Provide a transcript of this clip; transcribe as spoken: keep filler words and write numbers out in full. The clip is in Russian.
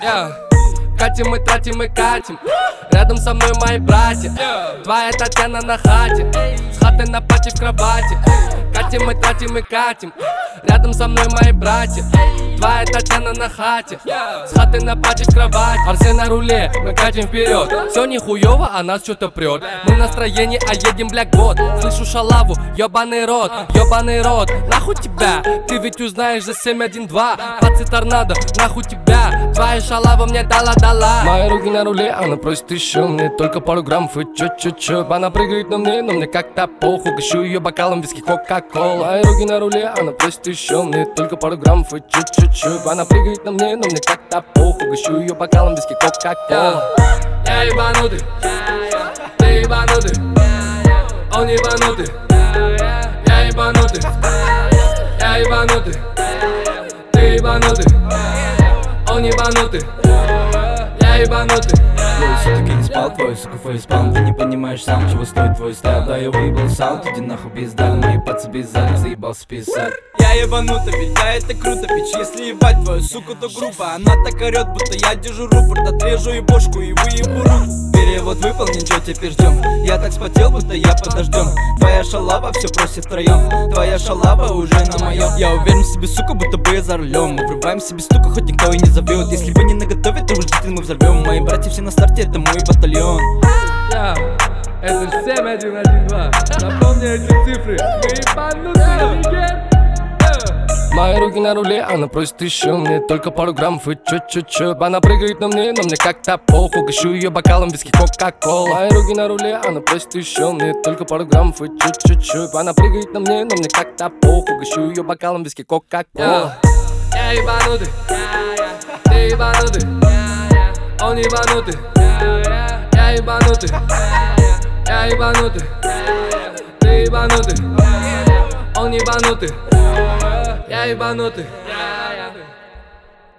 yeah. Катим мы, тратим мы, катим. Рядом со мной мои братья. Твоя Татьяна на хате, с хаты на пати в кровати. Катим мы, тратим мы, катим. Рядом со мной мои братья. Твоя Татьяна на хате, с хаты на пати в кровати. Арсен на руле, мы катим вперед. Все нихуево, а нас что-то прет. Мы в настроении, а едем бля год. Слышу шалаву, ебаный рот, ебаный рот. Нахуй тебя, ты ведь узнаешь за семь один два. Пацы торнадо, нахуй тебя. Твоя шалава мне дала-дала. Мои руки на руле, она просит еще. Мне только пару граммов и чё-чё-чё. Она прыгает на мне, но мне как-то похуй. Гащу ее бокалом виски кока-кола. Мои руки на руле, она просит еще. Мне только пару граммов и чё-чё-чё. Она прыгает на мне, но мне как-то похуй. Гащу ее бокалом виски кока-кола. Я ебанутый, ты ебанутый, он ебанутый. Я ебанутый, я ебанутый, ты ебанутый, он ебанутый. Я ебанутый. Двое суток не спал, твой сука фейспалм. Ты не понимаешь сам, чего стоит твой стайл. Да, я выебал саунд, иди нахуй пизда. Мои пацы без зада, заебался писать. Я ебанутый, ведь да, это круто, пич. Если ебать твою суку, то грубо. Она так орет, будто я держу рупорт. Отрежу и бошку и выебу руку. Перевод выполнен, чё теперь ждем? Я так спотел, будто я под дождем. Твоя шалава все просит втроем. Твоя шалава уже на моем. Я уверен в себе, сука, будто бы я за рулем. Мы врываем себе стука, хоть никто и не зовет. Если вы не наготове, то вы ждите, мы взорвем. Мои братья все на старте, это мой батальон. Yeah. Это семь один один два. Запомни эти цифры. Мы ебанутые. Мои руки на руле, она просит еще. Мне только пару граммов и чё-чё-чё. Она прыгает на мне, но мне как-то похуй. Гащу ее бокалом виски кока-кола. Мои руки на руле, она просит еще. Мне только пару граммов и чё-чё-чё. Она прыгает на мне, но мне как-то похуй. Гащу ее бокалом виски кока-кола. Я ебанутый, ты ебанутый, он ебанутый. Я ебанутый, я ебанутый, ты ебанутый, он ебанутый. Я ебанутый.